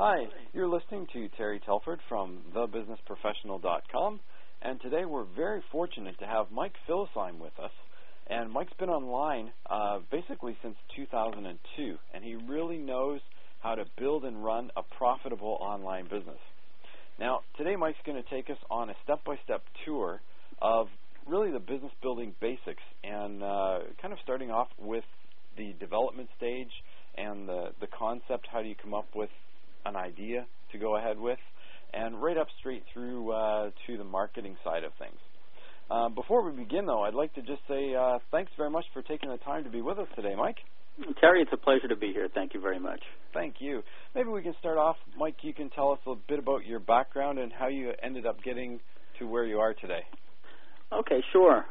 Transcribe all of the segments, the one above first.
Hi, you're listening to Terry Telford from thebusinessprofessional.com, and today we're very fortunate to have Mike Philistine with us. And Mike's been online basically since 2002, and he really knows how to build and run a profitable online business. Now, today Mike's going to take us on a step-by-step tour of really the business building basics, and kind of starting off with the development stage and the concept. How do you come up with an idea to go ahead with, and right up straight through to the marketing side of things. Before we begin, though, I'd like to just say thanks very much for taking the time to be with us today, Mike. Terry, it's a pleasure to be here. Thank you very much. Thank you. Maybe we can start off, Mike, you can tell us a bit about your background and how you ended up getting to where you are today. Okay, sure.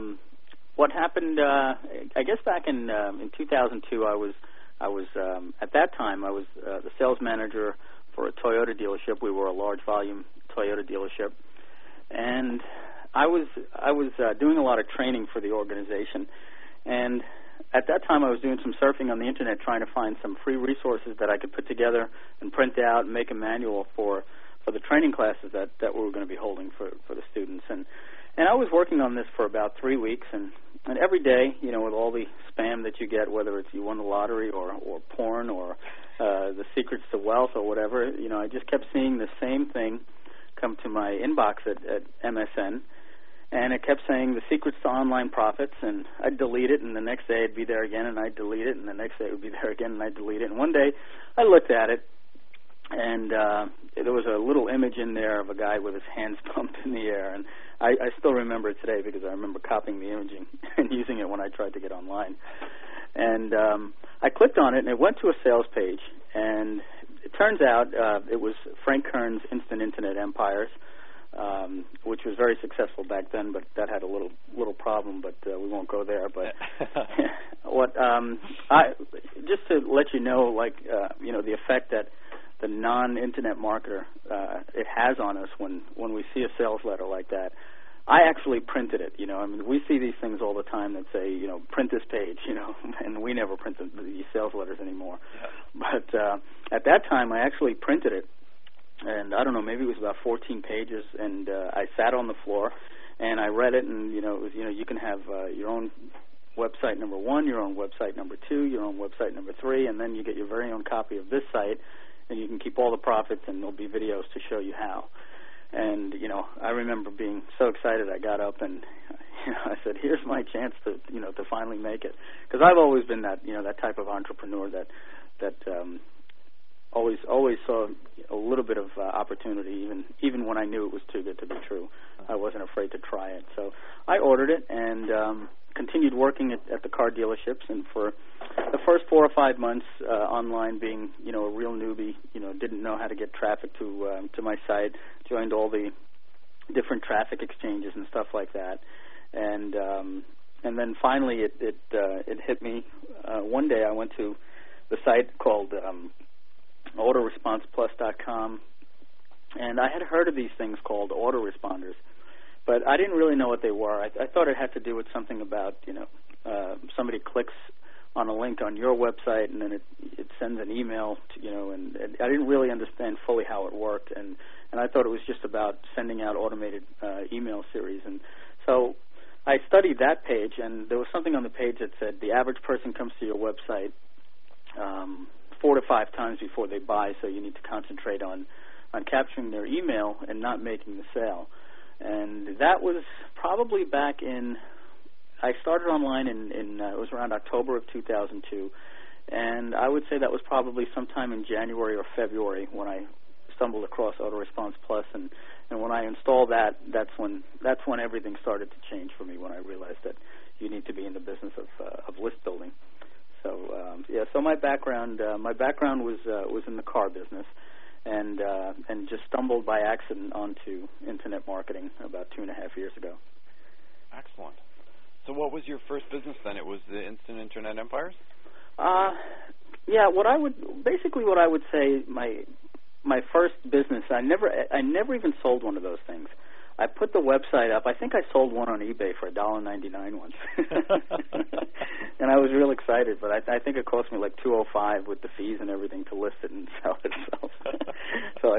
What happened, I guess back in 2002, I was at that time, I was the sales manager for a Toyota dealership. We were a large volume Toyota dealership. And I was doing a lot of training for the organization. And at that time, I was doing some surfing on the Internet, trying to find some free resources that I could put together and print out and make a manual for the training classes that we were going to be holding for the students. And I was working on this for about 3 weeks, and every day, you know, with all the spam that you get, whether it's you won the lottery or porn or the secrets to wealth or whatever, you know, I just kept seeing the same thing come to my inbox at MSN, and it kept saying the secrets to online profits, and I'd delete it, and the next day it'd be there again, and I'd delete it, and the next day it would be there again, and I'd delete it. And one day I looked at it, and there was a little image in there of a guy with his hands pumped in the air, and I still remember it today because I remember copying the imaging and using it when I tried to get online. And I clicked on it, and it went to a sales page, and it turns out it was Frank Kern's Instant Internet Empires, which was very successful back then, but that had a little problem, but we won't go there. But just to let you know, like, you know, the effect that the non-internet marketer it has on us when we see a sales letter like that. I actually printed it, you know. I mean, we see these things all the time that say, you know, print this page, you know, and we never print these sales letters anymore. Yeah. But at that time, I actually printed it, and I don't know, maybe it was about 14 pages, and I sat on the floor, and I read it, and, you know, it was, you know, you can have your own website number 1, your own website number 2, your own website number 3, and then you get your very own copy of this site, and you can keep all the profits, and there'll be videos to show you how. And, you know, I remember being so excited I got up and, you know, I said, here's my chance to, you know, to finally make it. Because I've always been that, you know, that type of entrepreneur that always saw a little bit of opportunity, even when I knew it was too good to be true. I wasn't afraid to try it. So I ordered it and continued working at the car dealerships, and for the first 4 or 5 months online, being, you know, a real newbie, you know, didn't know how to get traffic to my site, joined all the different traffic exchanges and stuff like that, and then finally it hit me. One day I went to the site called AutoResponsePlus.com, and I had heard of these things called autoresponders, but I didn't really know what they were. I thought it had to do with something about, you know, somebody clicks on a link on your website and then it sends an email to, you know, and I didn't really understand fully how it worked, and I thought it was just about sending out automated email series. And so I studied that page, and there was something on the page that said the average person comes to your website 4 to 5 times before they buy, so you need to concentrate on capturing their email and not making the sale. And that was probably back in, I started online in it was around October of 2002, and I would say that was probably sometime in January or February when I stumbled across AutoResponse Plus, and when I installed that, that's when everything started to change for me, when I realized that you need to be in the business of list building. So so my background was in the car business, and just stumbled by accident onto internet marketing about 2.5 years ago. Excellent. So what was your first business then? It was the Instant Internet Empires? Yeah, what I would say my first business, I never even sold one of those things. I put the website up. I think I sold one on eBay for $1.99 once. And I was real excited, but I think it cost me like $205 with the fees and everything to list it and sell it. So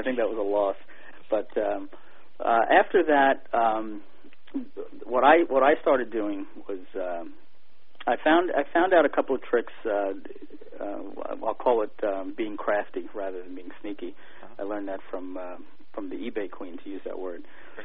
I think that was a loss. But after that, what I started doing was I found out a couple of tricks. I'll call it being crafty rather than being sneaky. I learned that from the eBay queen, to use that word.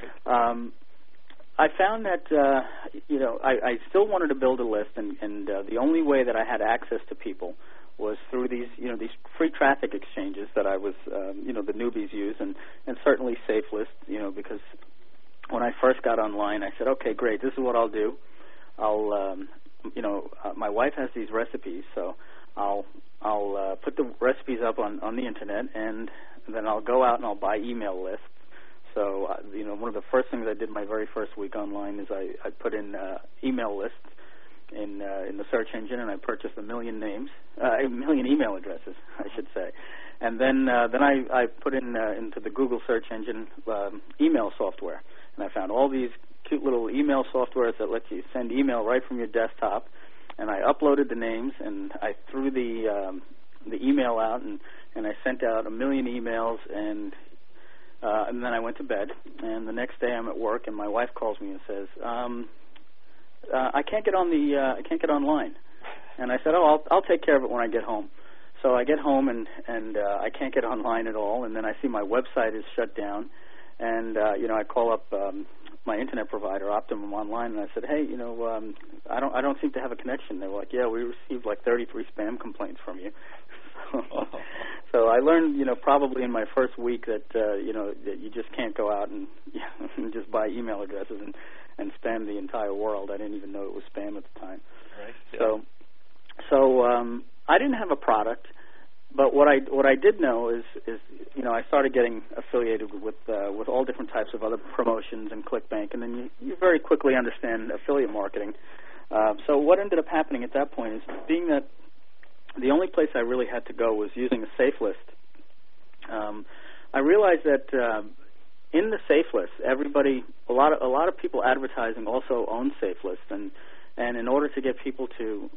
I found that I still wanted to build a list, and the only way that I had access to people was through these free traffic exchanges that I was the newbies use, and certainly SafeList, because when I first got online, I said, okay, great, this is what I'll do. My wife has these recipes, so I'll put the recipes up on the internet, and then I'll go out and I'll buy email lists. So, one of the first things I did my very first week online is I put in email lists in the search engine, and I purchased 1 million names, 1 million email addresses, I should say. And then I put into the Google search engine email software, and I found all these cute little email softwares that let you send email right from your desktop. And I uploaded the names, and I threw the email out, and I sent out 1 million emails, and then I went to bed. And the next day I'm at work, and my wife calls me and says, I can't get online. And I said, I'll take care of it when I get home. So I get home, and I can't get online at all. And then I see my website is shut down, and I call up my internet provider, Optimum Online, and I said, hey, I don't seem to have a connection. They were like, yeah, we received like 33 spam complaints from you. So I learned, probably in my first week that that you just can't go out and just buy email addresses and spam the entire world. I didn't even know it was spam at the time. Right. Yeah. So I didn't have a product, but what I did know is I started getting affiliated with all different types of other promotions and ClickBank, and then you very quickly understand affiliate marketing. So what ended up happening at that point is, being that the only place I really had to go was using a SafeList, I realized that in the SafeList, a lot of people advertising also own SafeList, and in order to get people to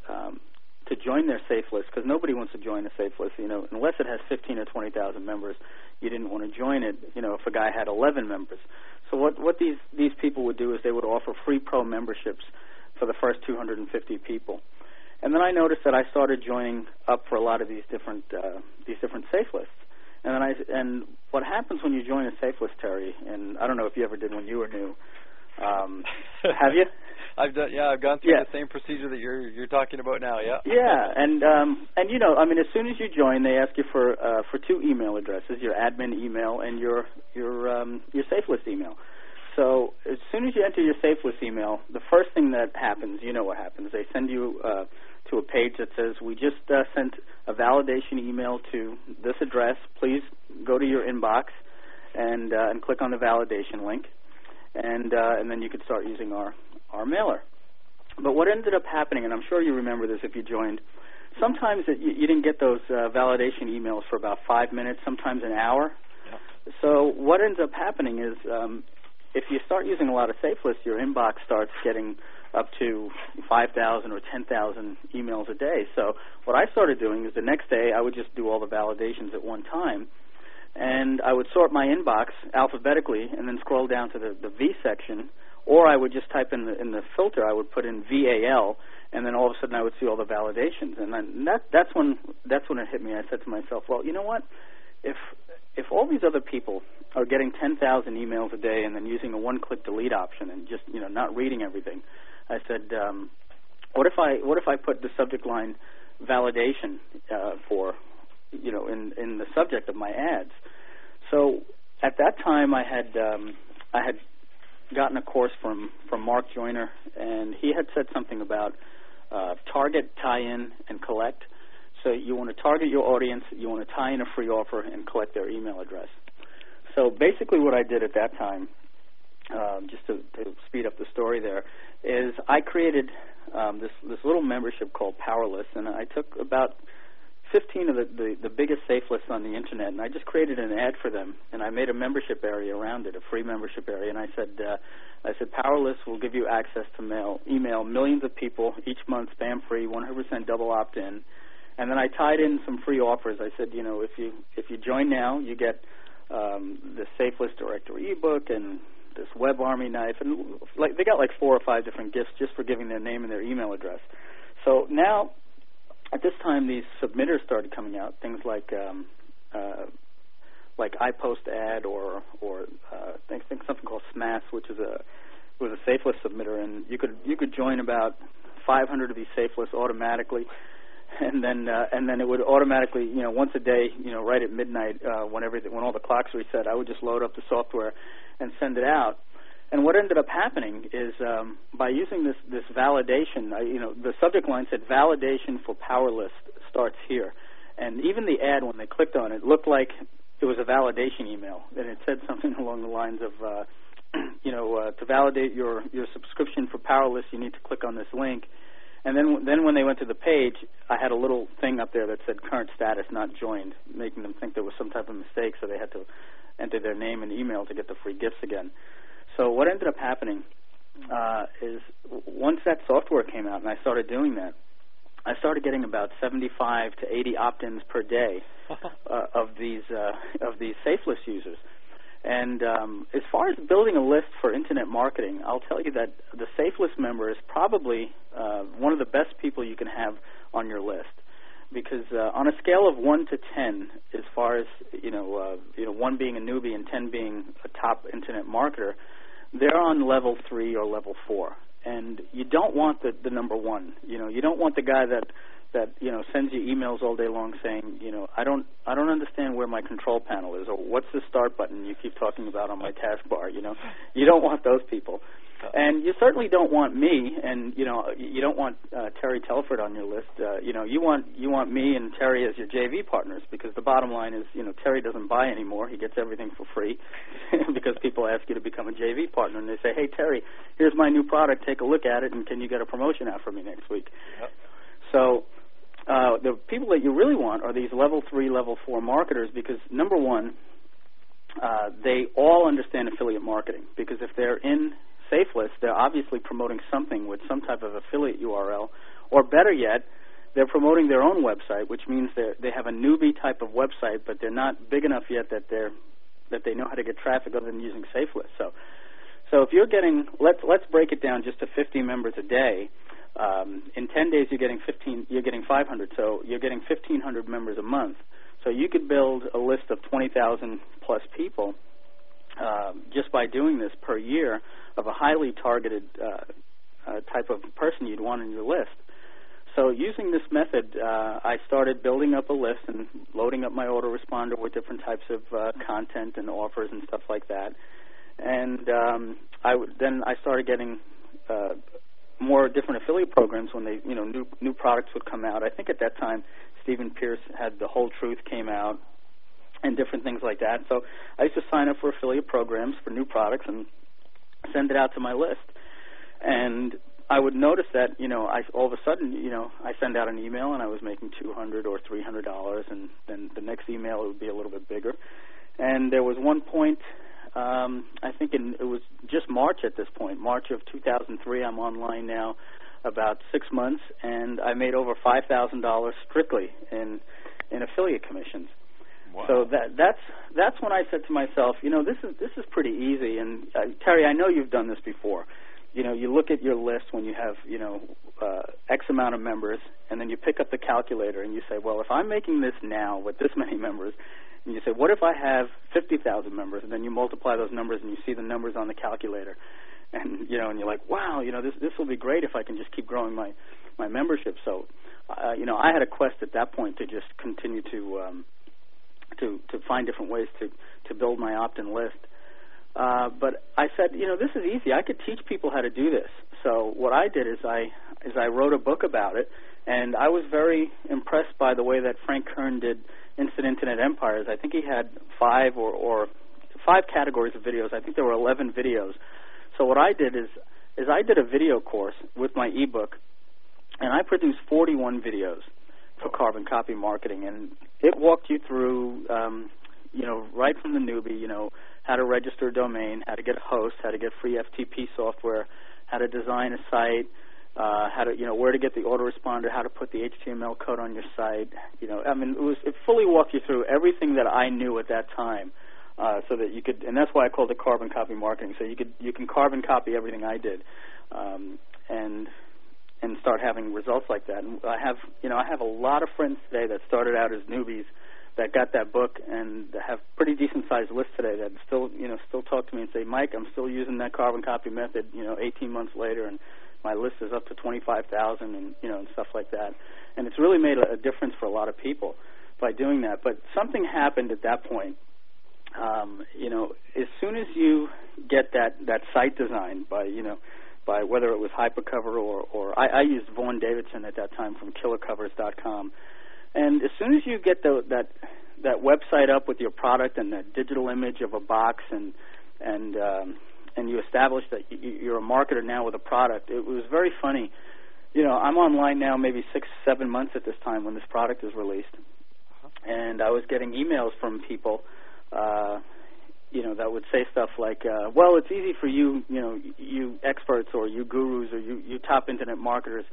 join their SafeList, because nobody wants to join a SafeList, unless it has 15 or 20,000 members, you didn't want to join it, if a guy had 11 members. So what these people would do is they would offer free pro memberships for the first 250 people. And then I noticed that I started joining up for a lot of these different SafeLists. And what happens when you join a SafeList, Terry, and I don't know if you ever did when you were new, have you? I've gone through the same procedure that you're talking about now. Yeah. Yeah, and as soon as you join, they ask you for 2 email addresses: your admin email and your SafeList email. So as soon as you enter your SafeList email, the first thing that happens, what happens? They send you to a page that says, "We just sent a validation email to this address. Please go to your inbox and click on the validation link." And then you could start using our mailer. But what ended up happening, and I'm sure you remember this if you joined, sometimes you didn't get those validation emails for about 5 minutes, sometimes an hour. Yeah. So what ends up happening is if you start using a lot of SafeList, your inbox starts getting up to 5,000 or 10,000 emails a day. So what I started doing is the next day I would just do all the validations at one time, and I would sort my inbox alphabetically and then scroll down to the V section, or I would just type in the filter, I would put in VAL, and then all of a sudden I would see all the validations. And then that's when it hit me. I said to myself, well, you know what? If all these other people are getting 10,000 emails a day and then using a one-click delete option and just not reading everything, I said, what if I put the subject line validation for in the subject of my ads? So at that time I had gotten a course from Mark Joyner, and he had said something about target, tie-in, and collect. So you want to target your audience, you want to tie in a free offer, and collect their email address. So basically what I did at that time, just to speed up the story there, is I created this little membership called Powerless, and I took about 15 of the biggest SafeLists on the internet, and I just created an ad for them, and I made a membership area around it, a free membership area, and I said Powerless will give you access to email millions of people each month, spam-free, 100% double opt-in. And then I tied in some free offers. I said, if you join now, you get the SafeList Directory ebook and this WebArmy knife, and they got 4 or 5 different gifts just for giving their name and their email address. So now, at this time, these submitters started coming out, things like iPostAd or I think something called SMAS, which was a SafeList submitter, and you could join about 500 of these SafeLists automatically. And then it would automatically, once a day, right at midnight, when all the clocks reset, I would just load up the software and send it out. And what ended up happening is by using this validation, the subject line said "Validation for PowerList starts here," and even the ad, when they clicked on it, looked like it was a validation email, and it said something along the lines of, to validate your subscription for PowerList, you need to click on this link. And then when they went to the page, I had a little thing up there that said current status not joined, making them think there was some type of mistake, so they had to enter their name and email to get the free gifts again. So what ended up happening is once that software came out and I started doing that, I started getting about 75 to 80 opt-ins per day of these SafeList users. And as far as building a list for Internet marketing, I'll tell you that the SafeList member is probably one of the best people you can have on your list, because on a scale of 1 to 10, as far as 1 being a newbie and 10 being a top Internet marketer, they're on level 3 or level 4. And you don't want the number 1. You don't want the guy that sends you emails all day long saying, I don't understand where my control panel is, or what's the start button you keep talking about on my taskbar. You don't want those people, and you certainly don't want me, and you don't want Terry Telford on your list. You want me and Terry as your JV partners, because the bottom line is, Terry doesn't buy anymore; he gets everything for free, because people ask you to become a JV partner, and they say, hey Terry, here's my new product, take a look at it, and can you get a promotion out for me next week? Yep. So the people that you really want are these level 3, level 4 marketers, because number one, they all understand affiliate marketing, because if they're in SafeList, they're obviously promoting something with some type of affiliate URL, or better yet, they're promoting their own website, which means they have a newbie type of website, but they're not big enough yet that they know how to get traffic other than using SafeList. So if you're getting, let's break it down just to 50 members a day. In 10 days, you're getting 500, so you're getting 1,500 members a month. So you could build a list of 20,000 plus people just by doing this per year of a highly targeted type of person you'd want on your list. So using this method, I started building up a list and loading up my autoresponder with different types of content and offers and stuff like that. And then I started getting more different affiliate programs when they, new products would come out. I think at that time, Stephen Pierce had The Whole Truth came out and different things like that. So I used to sign up for affiliate programs for new products and send it out to my list. And I would notice that, all of a sudden, I send out an email and I was making $200 or $300, and then the next email it would be a little bit bigger. And there was one point, I think it was just March at this point, March of 2003. I'm online now about 6 months, and I made over $5,000 strictly in affiliate commissions. Wow. So that's when I said to myself, this is pretty easy. And Terry, I know you've done this before. You look at your list when you have X amount of members, and then you pick up the calculator and you say, well, if I'm making this now with this many members, and you say, what if I have 50,000 members? And then you multiply those numbers and you see the numbers on the calculator. And, and you're like, wow, this will be great if I can just keep growing my membership. So, I had a quest at that point to just continue to find different ways to build my opt-in list. But I said, this is easy. I could teach people how to do this. So what I did is I wrote a book about it, and I was very impressed by the way that Frank Kern did Instant Internet Empires. I think he had 5 categories of videos. I think there were 11 videos. So what I did is I did a video course with my ebook, and I produced 41 videos for Carbon Copy Marketing, and it walked you through, right from the newbie, how to register a domain, how to get a host, how to get free FTP software, how to design a site, how to, where to get the autoresponder, how to put the HTML code on your site. It fully walked you through everything that I knew at that time so that you could, and that's why I called it carbon copy marketing. So you can carbon copy everything I did, and start having results like that. And I have a lot of friends today that started out as newbies that got that book and have pretty decent sized lists today that still talk to me and say, Mike, I'm still using that carbon copy method, 18 months later, and my list is up to 25,000 and stuff like that. And it's really made a difference for a lot of people by doing that. But something happened at that point. As soon as you get that site designed by whether it was Hypercover or I used Vaughn Davidson at that time from killercovers.com. And as soon as you get that website up with your product and that digital image of a box and you establish that you're a marketer now with a product, it was very funny. I'm online now maybe 6-7 months at this time when this product is released. And I was getting emails from people, that would say stuff like, well, it's easy for you, you experts or you gurus or you top internet marketers,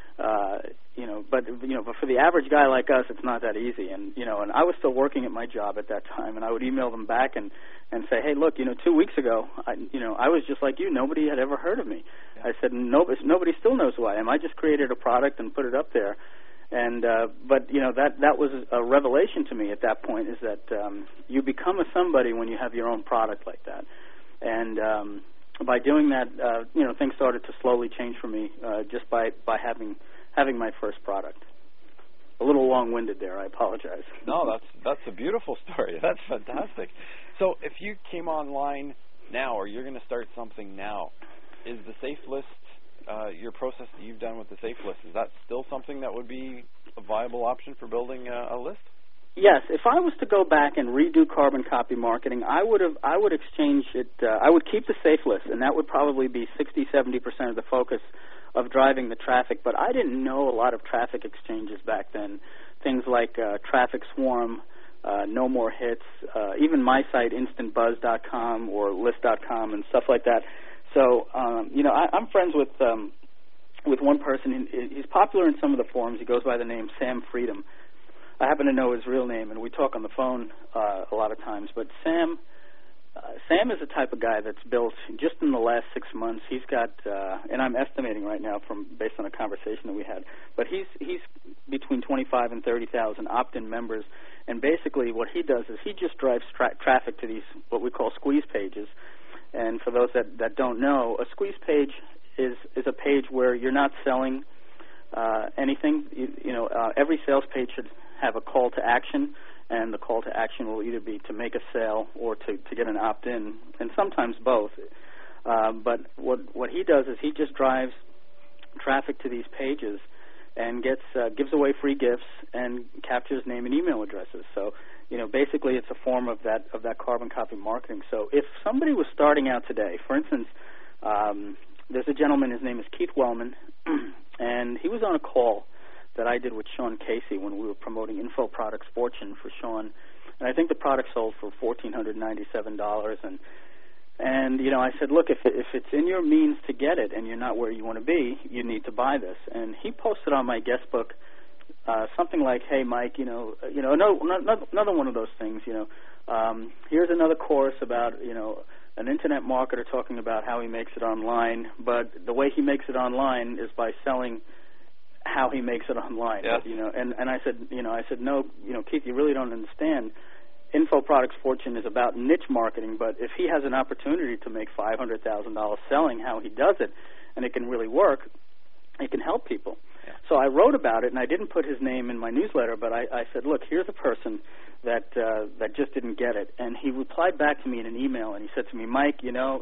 but for the average guy like us, it's not that easy. And I was still working at my job at that time, and I would email them back and say, hey, look, 2 weeks ago, I was just like you. Nobody had ever heard of me. Yeah. I said, nobody still knows who I am. I just created a product and put it up there. And but that was a revelation to me at that point, is that you become a somebody when you have your own product like that. And by doing that, things started to slowly change for me just by having my first product. A little long-winded there. I apologize. No, that's a beautiful story. That's fantastic. So if you came online now, or you're going to start something now, is the Safe List, your process that you've done with the Safe List, is that still something that would be a viable option for building a list? Yes. If I was to go back and redo carbon copy marketing, I would exchange it. I would keep the Safe List, and that would probably be 60-70% of the focus of driving the traffic. But I didn't know a lot of traffic exchanges back then. Things like Traffic Swarm, No More Hits, even my site, InstantBuzz.com or List.com and stuff like that. So, I'm friends with one person. He's popular in some of the forums. He goes by the name Sam Freedom. I happen to know his real name, and we talk on the phone a lot of times. But Sam is the type of guy that's built, just in the last 6 months, he's got, and I'm estimating right now based on a conversation that we had, but he's between 25 and 30,000 opt-in members. And basically what he does is he just drives traffic to these, what we call squeeze pages. And for those that don't know, a squeeze page is a page where you're not selling anything. Every sales page should have a call to action, and the call to action will either be to make a sale or to get an opt-in, and sometimes both. But what he does is he just drives traffic to these pages and gives away free gifts and captures name and email addresses. So, basically it's a form of that carbon copy marketing. So if somebody was starting out today, for instance, there's a gentleman, his name is Keith Wellman, and he was on a call that I did with Sean Casey when we were promoting Info Products Fortune for Sean, and I think the product sold for $1,497. And I said, look, if it's in your means to get it and you're not where you want to be, you need to buy this. And he posted on my guest book something like, hey, Mike, another one of those things, here's another course about, an internet marketer talking about how he makes it online, but the way he makes it online is by selling how he makes it online. Yes. And I said, no, Keith, you really don't understand. Info Products Fortune is about niche marketing, but if he has an opportunity to make $500,000 selling how he does it, and it can really work, it can help people. Yeah. So I wrote about it, and I didn't put his name in my newsletter, but I said, look, here's a person that just didn't get it. And he replied back to me in an email, and he said to me, Mike,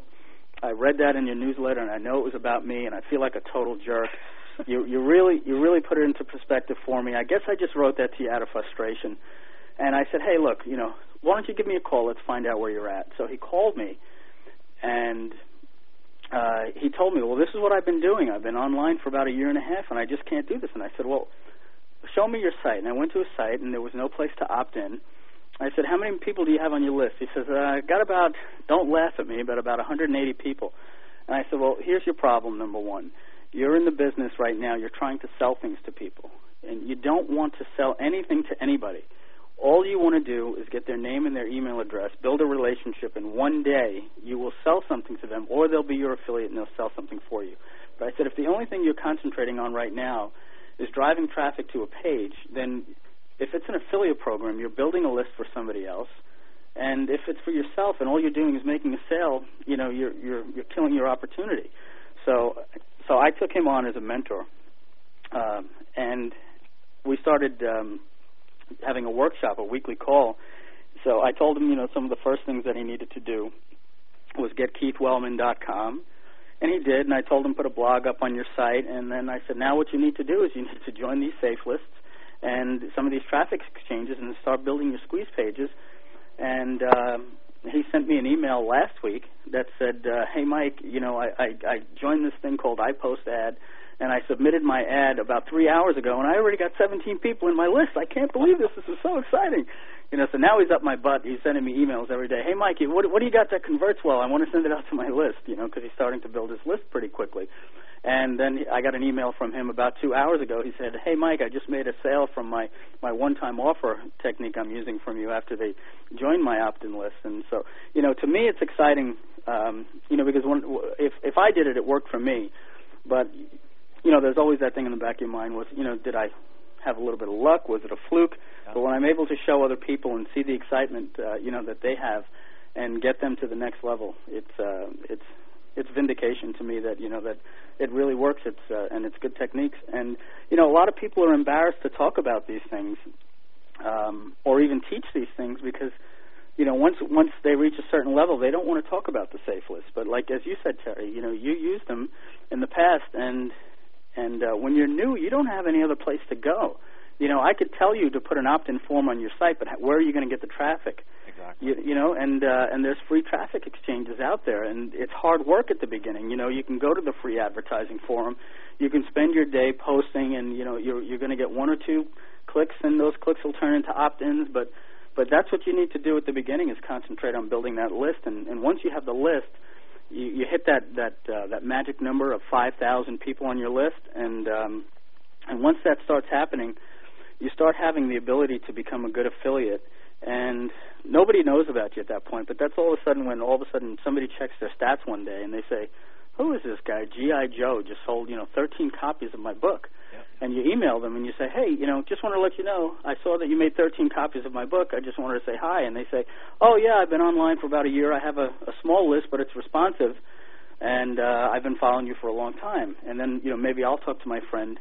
I read that in your newsletter, and I know it was about me, and I feel like a total jerk. You really put it into perspective for me. I guess I just wrote that to you out of frustration. And I said, hey, look, why don't you give me a call? Let's find out where you're at. So he called me, and he told me, well, this is what I've been doing. I've been online for about 1.5 years, and I just can't do this. And I said, well, show me your site. And I went to his site, and there was no place to opt in. I said, how many people do you have on your list? He says, I got about, don't laugh at me, but about 180 people. And I said, well, here's your problem, number one. You're in the business right now. You're trying to sell things to people, and you don't want to sell anything to anybody. all you want to do is get their name and their email address, build a relationship, and one day you will sell something to them, or they'll be your affiliate and they'll sell something for you. But I said, if the only thing you're concentrating on right now is driving traffic to a page, then if it's an affiliate program, you're building a list for somebody else. And if it's for yourself and all you're doing is making a sale, you're killing your opportunity. So I took him on as a mentor, and we started having a workshop, a weekly call. So I told him, some of the first things that he needed to do was get KeithWellman.com, and he did. And I told him, put a blog up on your site. And then I said, now what you need to do is you need to join these safe lists and some of these traffic exchanges and start building your squeeze pages. And he sent me an email last week that said, hey, Mike, I joined this thing called iPostAd, and I submitted my ad about 3 hours ago, and I already got 17 people in my list. I can't believe this. This is so exciting. So now he's up my butt. He's sending me emails every day. Hey, Mike, what do you got that converts well? I want to send it out to my list, because he's starting to build his list pretty quickly. And then I got an email from him about 2 hours ago. He said, hey, Mike, I just made a sale from my one-time offer technique I'm using from you after they joined my opt-in list. And so, to me it's exciting, because if I did it, it worked for me. But, there's always that thing in the back of your mind was, did I have a little bit of luck? Was it a fluke? Yeah. But when I'm able to show other people and see the excitement, that they have and get them to the next level, it's vindication to me that that it really works. And it's good techniques. And a lot of people are embarrassed to talk about these things, or even teach these things because once they reach a certain level, they don't want to talk about the safe list. But like as you said, Terry, you used them in the past, and when you're new, you don't have any other place to go. I could tell you to put an opt-in form on your site, but where are you going to get the traffic? Exactly. And there's free traffic exchanges out there, and it's hard work at the beginning. You can go to the free advertising forum. You can spend your day posting, and you're going to get one or two clicks, and those clicks will turn into opt-ins. But that's what you need to do at the beginning is concentrate on building that list. And once you have the list, you hit that magic number of 5,000 people on your list, and once that starts happening, you start having the ability to become a good affiliate. And nobody knows about you at that point, but that's all of a sudden when all of a sudden somebody checks their stats one day and they say, who is this guy? G.I. Joe just sold 13 copies of my book. Yep. And you email them and you say, hey, just want to let you know, I saw that you made 13 copies of my book. I just wanted to say hi. And they say, oh, yeah, I've been online for about a year. I have a small list, but it's responsive, and I've been following you for a long time. And then, maybe I'll talk to my friend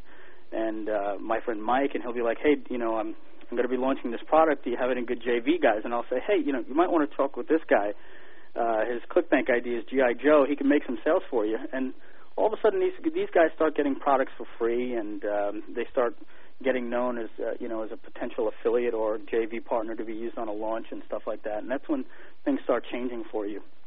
Mike, and he'll be like, hey, I'm going to be launching this product. Do you have any good JV guys? And I'll say, hey, you might want to talk with this guy. His ClickBank ID is G.I. Joe. He can make some sales for you. And all of a sudden, these guys start getting products for free, and they start getting known as as a potential affiliate or JV partner to be used on a launch and stuff like that. And that's when things start changing for you.